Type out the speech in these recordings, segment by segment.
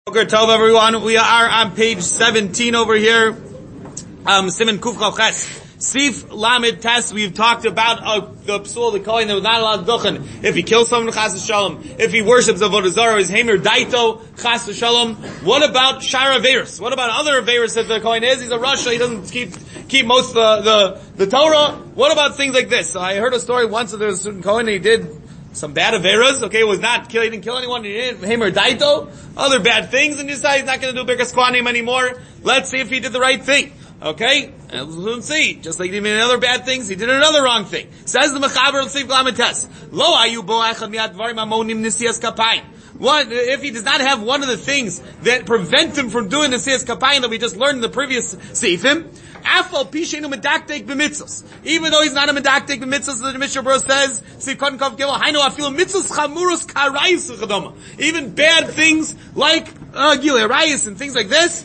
Boker Tov, everyone. We are on page 17 over here. Siman Kuf Chav Ches. Sif Lamed Tes. We've talked about the psul, the kohen that was not allowed duchen if he kills someone, chas v'shalom. If he worships avodah zarah, his hamer daito, chas v'shalom. What about shar averos? What about other averos that the kohen is? He's a rasha. He doesn't keep most of the Torah. What about things like this? So I heard a story once that there was a certain kohen, he did some bad averas, okay, he didn't kill anyone, he didn't hamer daito, other bad things, and he decided he's not going to do Birkas Kohanim anymore. Let's see if he did the right thing. Okay? And we'll see. Just like he did other bad things, he did another wrong thing. Says the Mechaber L'Seif Lametes. Lo ayu bo echad miat dvarim amonim nisias kapayim. What, if he does not have one of the things that prevent him from doing the Nisias Kapayim that we just learned in the previous Seifim, Afal Pishenu Medaktek b'mitzvos. Even though he's not a Medaktek b'mitzvos, the Mishnah Berurah says, Seif Koden Kov Gimel, Hainu Afilu Mitzvos Chamurus Karayis Chadoma. Even bad things like Gilei Arayis and things like this.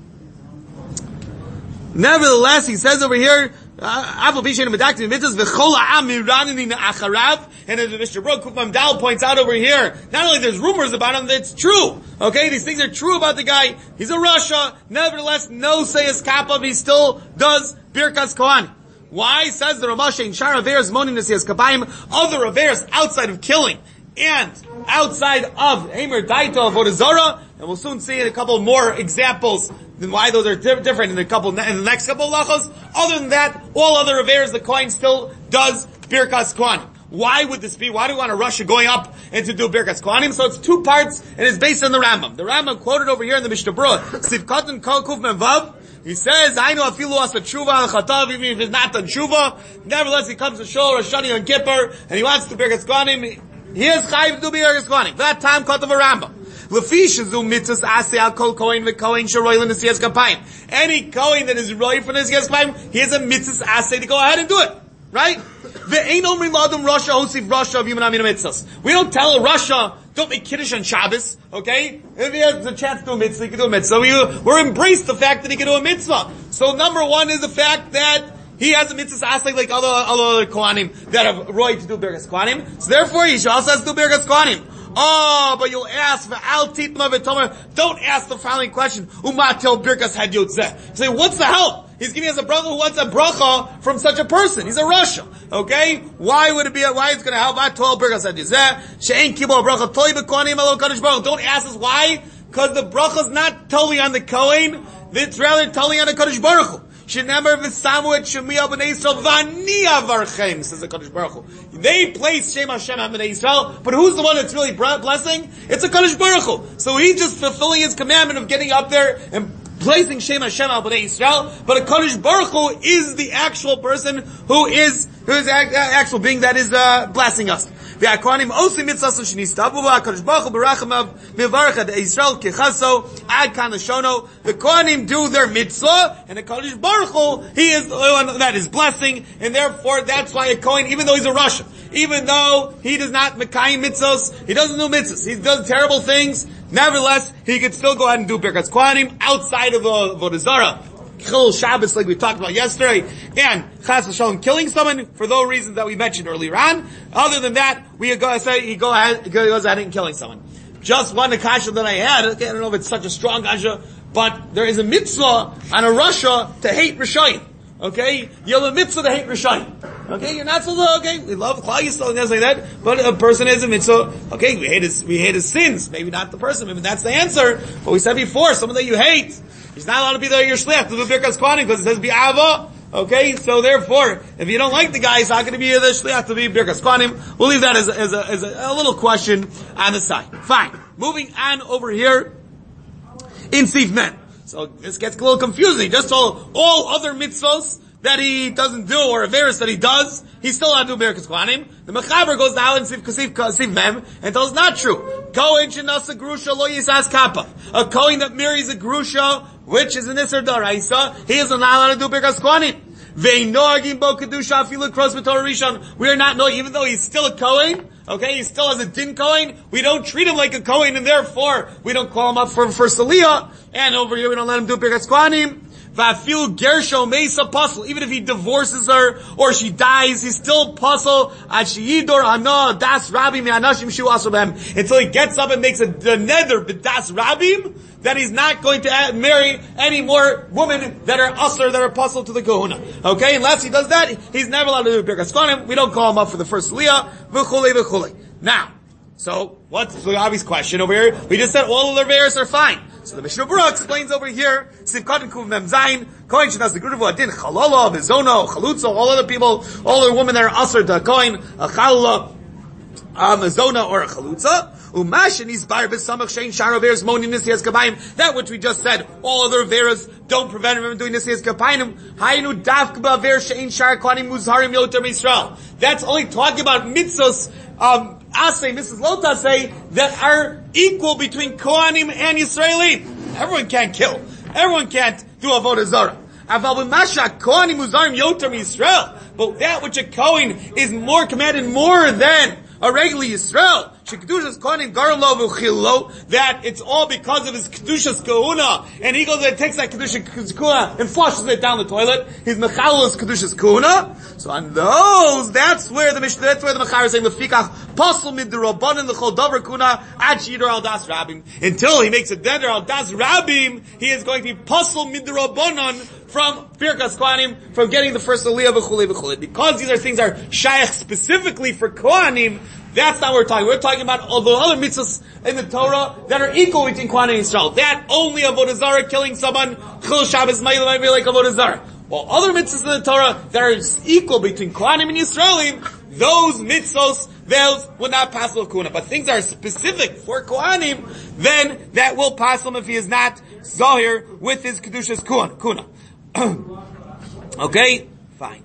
Nevertheless, he says over here, Afal Pishenu Medaktek b'mitzvos v'chol ha'am miranin acharav. And as Mr. Brook Kufam Dal points out over here, not only there's rumors about him, that's true. Okay, these things are true about the guy. He's a rasha. Nevertheless, no sayas kapov, he still does Birkas Kohanim. Why? Says the Ramash in Shar Averes Monin Nesiyas Kapayim, other Averes outside of killing and outside of Hamer Daito of Avodah, and we'll soon see a couple more examples then why those are different in the next couple of lachos. Other than that, all other Averes, the Kohen still does Birkas Kohanim. Why would this be? Why do we want a Russia going up and to do Birkas Kohanim? So it's two parts, and it's based on the Rambam. The Rambam quoted over here in the Mishnah Berurah, Sivkatan Kol Kuf Mevav. He says, I know afilu asa tshuva al chatav, even if he's not done tshuva. Nevertheless, he comes to Shul Rosh Hashanah on Kippur, and he wants to do Birkas Kohanim. He is chayiv to do Birkas Kohanim. That time cut of a Rambam. Lefish zu mitzvos aseh al kol kohen v'kohen sheroy l'nesiyas kapayim. Any kohen that is roy for nesiyas kapayim, he has a mitzvos aseh to go ahead and do it. Right? We don't tell a Russia, don't make Kiddush on Shabbos, okay? If he has the chance to do a mitzvah, he can do a mitzvah. We're embrace the fact that he can do a mitzvah. So number one is the fact that he has a mitzvah aspect like other Kohanim that have roy to do Birkas Kohanim. So therefore, he also has to do Birkas Kohanim. Oh, but you'll ask for Al Titma V'Tomer. Don't ask the following question. Umatel Birkas Had Yotzeh. Say, what's the help? He's giving us a bracha who wants a bracha from such a person. He's a rasha. Okay? Why would it be, why it's gonna help? Atol Birkas Had Yotzeh. She'en Kibol Bracha Toi B'Kohanim Elo Kadosh Baruch. Don't ask us why. Cause the bracha's not totally on the Kohen. It's rather totally on the Kadosh Baruch Hu. Shenemer v'samu et Shemiah b'nei Yisrael v'ani avarchem, says the Kadosh Baruch Hu. They place Shem Hashem on b'nei Yisrael, but who's the one that's really blessing? It's a Kadosh Baruch Hu. So he's just fulfilling his commandment of getting up there and placing Shem Hashem on b'nei Yisrael, but a Kadosh Baruch Hu is the actual person who is the actual being that is blessing us. The Kohanim also mitzvahs shenistavu v'Hakadosh Baruch Hu b'rachamav mivarach ad Yisrael kechaso ad kanashono. The Kohanim do their mitzvah, and the Kadosh Baruch Hu, he is the one that is blessing, and therefore that's why a Kohen, even though he's a rasha, even though he does not mekayim mitzvahs, he doesn't do mitzvahs, he does terrible things, nevertheless he could still go ahead and do Birkas Kohanim outside of Avodah Zarah. Chil Shabbos, like we talked about yesterday, and Chas v'Shalom killing someone for those reasons that we mentioned earlier on. Other than that, he goes ahead and killing someone. Just one kasha that I had, okay, I don't know if it's such a strong kasha, but there is a mitzvah on a rasha to hate Rishayim. Okay? You have a mitzvah to hate Rishayim. Okay? You're not supposed to, okay? We love Klal Yisrael and things like that, but a person has a mitzvah. Okay, we hate his sins. Maybe not the person, maybe that's the answer. But we said before, someone that you hate, he's not allowed to be there your shliach to do Birkas Kohanim because it says bi'ava. Okay, so therefore, if you don't like the guy, he's not going to be the shliach to be Birkas Kohanim. We'll leave that as a little question on the side. Fine. Moving on over here in Sif Men. So this gets a little confusing. Just all other mitzvos that he doesn't do, or averis that he does, he's still allowed to do Birkas Kohanim. The Mechaber goes down in Sif Mem and tells not true. Kohen shenasa grusha lo yisas kappa. A Kohen that marries a grusha, which is an Isser Daraisa, he is not allowed to do Birkas Kohanim. We are not knowing, even though he's still a Kohen, okay, he still has a Din Kohen, we don't treat him like a Kohen, and therefore, we don't call him up for Saliyah, and over here we don't let him do Birkas Kohanim. Va'afilu gersho meisa puzzle. Even if he divorces her or she dies, he's still puzzle. Ashiyidor hana das rabim me'anashim shu asubem. Until he gets up and makes a neder b'das rabim that he's not going to marry any more women that are usher, that are puzzle to the kahuna. Okay, unless he does that, he's never allowed to do birkas kohanim. We don't call him up for the first aliyah. V'chulei v'chulei. Now, so what's the obvious question over here? We just said all of the Averos are fine. So the Mishnah Berurah explains over here, Sivkatan Kuv Mem Zayin, Kohen Shenas the Grudavu Adin, Chalala, Bizono, Chalutzo, all other people, all the women that are usher to a Kohen, a Chalala, a Zona, or a Chalutza. Umash and Isbar B'Samach Shein Shar Averos Monim Nisiyas Kabayim. That which we just said, all other Averos don't prevent him from doing Nisiyas Kabayim. Hayinu Dafk B'Aver Shein Shar Kohanim Muzharim Yoter Yisrael. That's only talking about mitzvos, Asay, Mrs. Lota say, that are equal between Kohanim and Yisraelim. Everyone can't kill. Everyone can't do Avodah Zarah. But that which a Kohen is more commanded more than a regular Yisrael, that it's all because of his Kedushas Kahuna, and he goes and takes that Kedushas Kahuna and flushes it down the toilet. His Mechalos Kedushas Kahuna. So on those, that's where the Mechar is saying, Lefikach, Pasal mid the Rabbanan, the Chol Dover Kuna, Ad Shidor al Das Rabim. Until he makes a Deder al Das Rabim, he is going to be Pasal mid the Rabbanan from Birkas Kohanim, from getting the first Aliyah v'chulei v'chulei. Because these are things are Shaykh specifically for Kohanim, that's not what we're talking. We're talking about all the other mitzvahs in the Torah that are equal between Kohanim and Yisrael. That only Avodah Zarah, killing someone, Chil Shabbos, Ma'il, might be like Avodah Zarah. While other mitzvahs in the Torah that are equal between Kohanim and Yisraelim, those mitzvahs, those would not pass with Kuna. But things that are specific for Kohanim, then that will pass him if he is not Zahir with his Kedushas Kuna. Okay? Fine.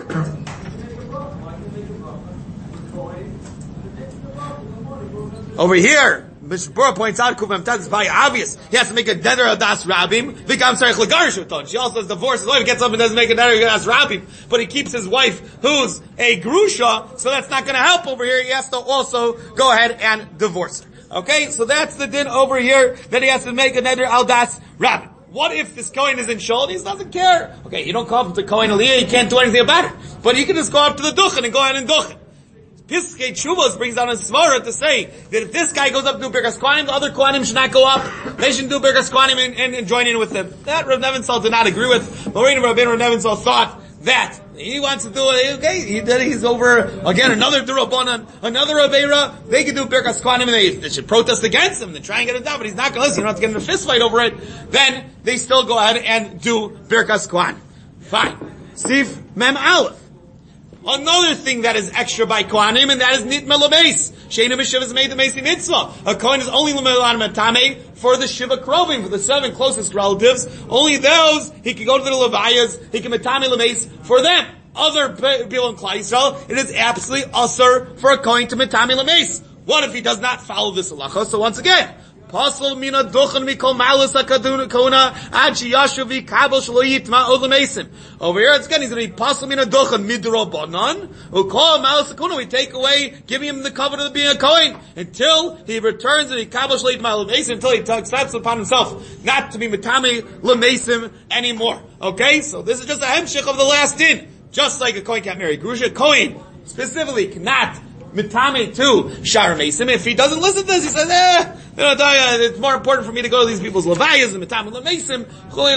Over here, Mishnah Berurah points out, Kuv Memtaz is very obvious. He has to make a Deder Adas Rabim. Vikam Sarich L'Garish Uton. She also has divorced his wife, gets up and doesn't make a Deder Adas Rabim. But he keeps his wife, who's a Grusha, so that's not gonna help over here. He has to also go ahead and divorce her. Okay? So that's the din over here, that he has to make a Neder Adas Rabim. What if this Kohen is in Shul? He doesn't care. Okay, you don't come up to Kohen Aliyah, you can't do anything about it. But he can just go up to the Duchen and go ahead and Duchen. Piskei Tshuvos brings down a svara to say that if this guy goes up to do Birkas Kohanim, the other Kohanim should not go up. They should do Birkas Kohanim and join in with them. That Rav Nebenzahl did not agree with. Moraine Rav Nebenzahl thought that he wants to do it. Okay, he's over again another Durabanan, another Aveira. They can do Birkas Kohanim and they should protest against him. They try and get it done, but he's not going to listen. You don't have to get in a fist fight over it. Then they still go ahead and do Birkas Kohanim. Fine. Sif Mem Aleph. Another thing that is extra by Kohanim, and that is Nitma L'Meis. Sheina B'Shiva is made the Meisi Mitzvah. A Kohen is only L'Melan Matame for the Shiva Krovim, for the 7 closest relatives. Only those, he can go to the Levayas, he can Matame L'Meis for them. Other people in Klal Yisrael, it is absolutely usher for a Kohen to Matame L'Meis. What if he does not follow this halacha? So once again, Pasal mina duchen mikol malus hakaduna ad sheyashu v'kabel shelo yitma od l'meisim. Over here, it's again, he's going to be pasal mina duchen midrobanan ukol malus hakaduna. We take away, giving him the covenant of being a kohen until he returns and he kabel shelo yitma l'meisim, until he accepts upon himself not to be mitami l'meisim anymore. Okay, so this is just a hemshich of the last din. Just like a kohen can't marry grusha, kohen specifically cannot mitame to Shara Mesim. If he doesn't listen to this, he says, it's more important for me to go to these people's levayas and mitame Mesim.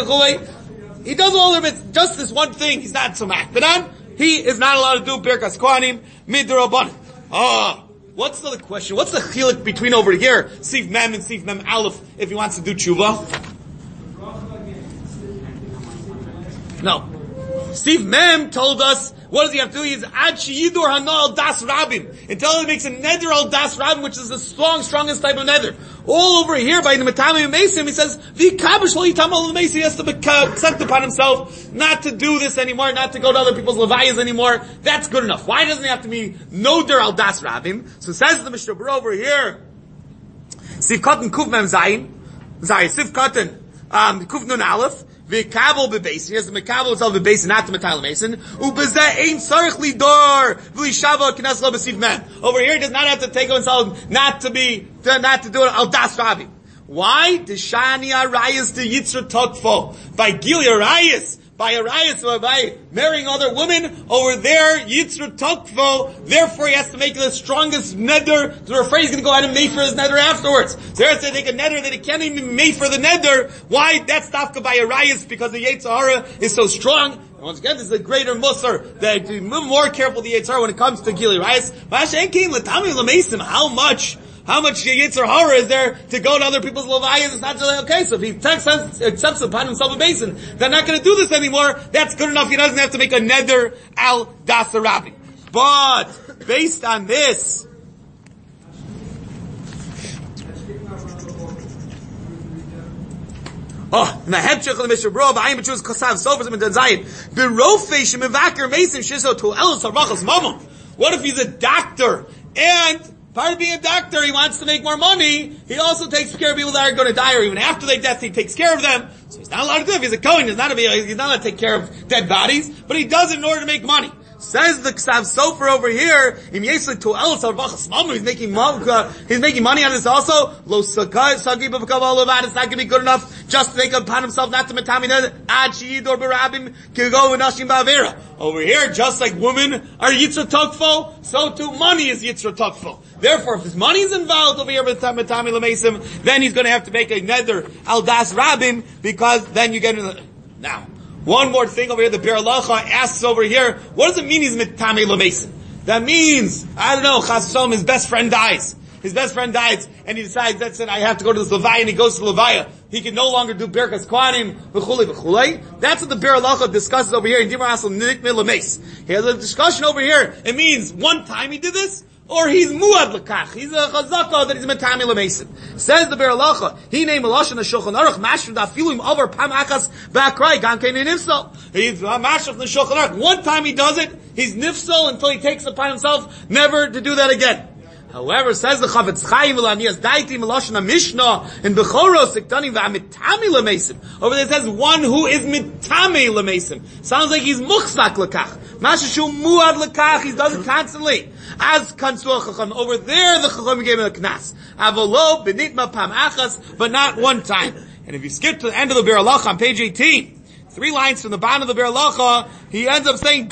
He does all of it, just this one thing, he's not so makbedan. He is not allowed to do Birkas Kohanim midrabanan. What's the question? What's the chiluk between over here, Sif Mem and Sif Mem Aleph, if he wants to do tshuva? No. Sif Mem told us, what does he have to do? He's Ad Sheyidur Hanal Das Rabim. Until he makes a Neder al Das Rabim, which is the strongest type of Neder. All over here by the Matami Mesim, he says, V'kabish lo yitam al Mesim, he has to accept upon himself not to do this anymore, not to go to other people's levayas anymore. That's good enough. Why doesn't he have to be Noder al Das Rabim? So says the Mishnah Berurah over here, Sif Katan Kuf Mem Zayin, Sif Katan Kuf Nun Aleph, V'kabel bebeis. He has the mekabel itself bebeis, not the metal mason. Ubezeh ein sarich lidor v'lishava k'nas lo b'siv mem. Over here, he does not have to take himself not to do it al das rabim. Why? Deshani Arayas to Yitzra Tokfo. By Gili Arayas. By Arayas, by marrying other women, over there, Yitzra Tokfo, therefore he has to make the strongest neder, so we're afraid he's going to go ahead and make for his neder afterwards. So he has to take a neder that he can't even make for the neder. Why? That's Dafka by Arayas, because the Yetzer Hara is so strong. And once again, this is a greater musar, that to be more careful the Yetzer Hara when it comes to Gili Arayas. How much Yetzer Hara is there to go to other people's Levayas? It's not just like, okay, so if he accepts upon himself a basin, they're not going to do this anymore. That's good enough. He doesn't have to make a neder al dasarabi. But, based on this, in the Hebshech of the Mishnah Berurah, V'ayim b'tshuvas kosav sofas and zayin, b'rofei shemivakir mason shiso to elos harachas mamon. What if he's a doctor, and part of being a doctor, he wants to make more money. He also takes care of people that are going to die, or even after their death, he takes care of them. So he's not allowed to do it. If he's a Kohen, he's not allowed to take care of dead bodies, but he does it in order to make money. Says the Ksav Sofer over here, he's making money on this also. It's not going to be good enough just to take upon himself not to metami. Over here, just like women are Yitzra Tokfo, so too money is Yitzra Tokfo. Therefore, if his money is involved over here with metami lemesim, then he's going to have to make a neder al das rabim, because then you get into the... Now, one more thing over here, the Biur Halacha asks over here, what does it mean he's mitame l'mesim? That means, I don't know, Chas V'Shalom, his best friend dies. His best friend dies, and he decides, that's it, I have to go to this Levaya, and he goes to Levaya. He can no longer do Birkas Kohanim, v'chulei v'chulei. That's what the Biur Halacha discusses over here in Dimar Asal Nikmei L'meis. He has a discussion over here. It means one time he did this, or he's muad l'kach. He's a chazaka that he's metami l'mesim. Says the Biur Halacha, he named Eloshan HaShulchan Aruch, mashur dafilim over pam achas ba'akrai, gan kein nifsal. He's mashur the Shulchan Aruch. One time he does it, he's nifsal until he takes upon himself never to do that again. However, says the Chavetz Chaim v'laniyas daiti Eloshan HaMishnah in Bechoros Siktanim v'amitami l'mesim. Over there it says one who is mitami l'mesim. Sounds like he's muchzak l'kach. Mashishu muad l'kach, he does it constantly. As Kansuach Chacham. Over there, the Chacham gave him a knas. Avolo, benitma pam achas, but not one time. And if you skip to the end of the Biur Halacha on page 18, 3 lines from the bottom of the Biur Halacha, he ends up saying,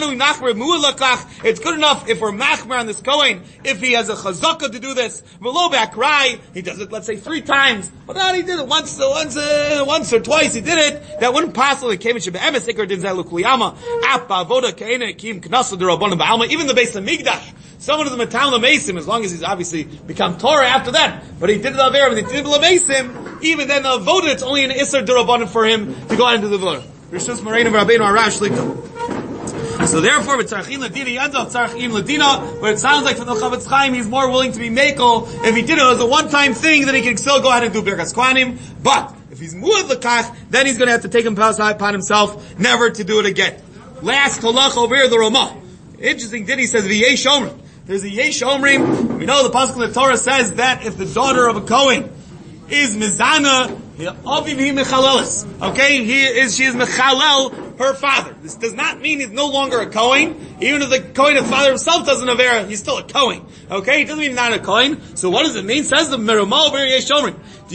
it's good enough if we're machmer on this Kohen, if he has a chazaka to do this. He does it, let's say, 3 times. But not he did it once or twice, he did it. That wouldn't possibly came in Sheba'emes Ikar Din Zalukliyama, Appa Avoda Keina Kim Knasa D'Rabbanan Ba'alma, even the base of Migdash. Someone of the Matam L'Mesim, as long as he's obviously become Torah after that. But he did it Aver, but he did it L'Mesim, even then the Avoda, it's only an Isser D'Rabbanan for him to go out and do the Avoda. Rishus Moreinu Rabbeinu Arash Likto. So therefore, with Tzarchim Ladina, he ends up Tzarchim Ladina, but it sounds like from the Chavetz Chaim, he's more willing to be Mekel. If he did it as a one-time thing, then he can still go ahead and do Birkas Kohanim. But, if he's Muad L'kach, then he's gonna have to take upon himself never to do it again. Last Halach over here, the Ramah. Interesting, he says, V'yesh Omrim. There's a Yesh Omrim. We know the Pasuk of the Torah says that if the daughter of a Kohen is Mizana, okay, she is Mechalel, her father. This does not mean he's no longer a Kohen. Even if the Kohen, his father himself doesn't have Avera, he's still a Kohen. Okay, it doesn't mean he's not a Kohen. So what does it mean? Says the Merumal over Yesh Omrim.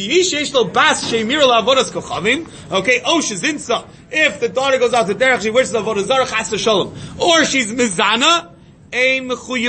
Okay, Shezinsa. If the daughter goes out to Derech, she wishes Avodah Zarah, Chas Shalom. Or she's Mizana, then you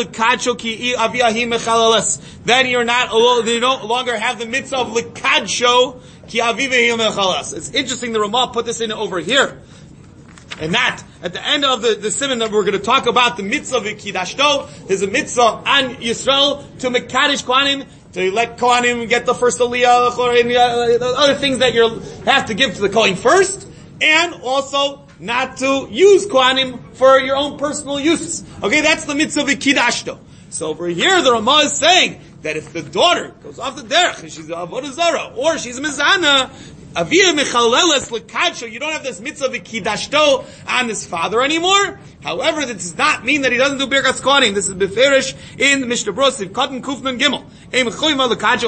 no longer have the mitzvah of lekadsho ki aviva mechalas. It's interesting the Ramah put this in over here. And that, at the end of the siman that we're going to talk about the mitzvah of kidashto, there's a mitzvah on Yisrael to mekadosh Kohanim, to let Kohanim get the first aliyah, other things that you have to give to the Kohen first, and also not to use Kohanim for your own personal uses. Okay, that's the mitzvah of kidashto. So over here, the Ramah is saying that if the daughter goes off the derech and she's a avodah zarah or she's a mizana, avia mechaleles lekadsho, you don't have this mitzvah of kidashto on his father anymore. However, that does not mean that he doesn't do birkas kohanim. This is beferish in Mishnah Berurah Katan Kufman Gimel.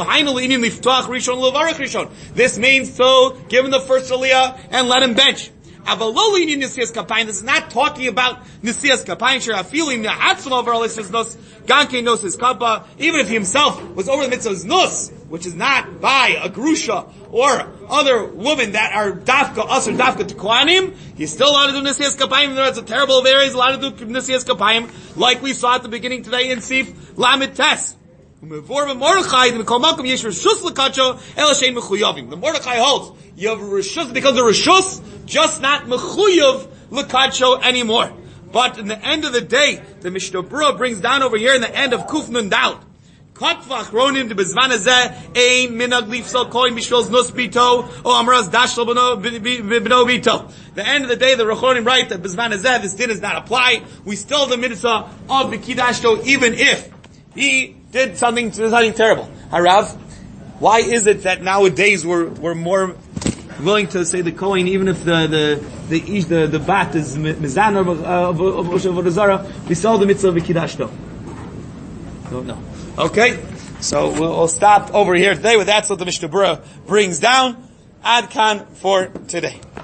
This means to give him the first aliyah and let him bench. Avaloli Nisias Kapayim. This is not talking about Nisias Kapayim. Sure, feeling the Hatzim over all this nus. Ganke knows his kappa. Even if he himself was over the mitzvah's nus, which is not by a grusha or other women that are dafka us or dafka to kohanim, he's still allowed to do Nisias Kapayim. That's a terrible area. He's allowed to do Nisias Kapayim, like we saw at the beginning today in Sif Lamed Tes. The Mordechai holds you have reshus because the reshus just not mechuyav lekacho anymore. But in the end of the day, the Mishnah Berurah brings down over here in the end of Kuf Nun Dalet. Kotvach ronim de bezman hazeh ein minag lifsal koin bishvil nus bito o amras dashlo beno bito. The end of the day, the Rechonim write that bezman hazeh this din does not apply. We still have the mitzvah of b'kidashto even if he did something terrible. Harav, why is it that nowadays we're more willing to say the Kohen even if the bat is mizan of Avodah we still have the mitzvah of b'kidashto? Don't know. Okay, so we'll stop over here today with that's what the Mishnah Berurah brings down. Ad Kan for today.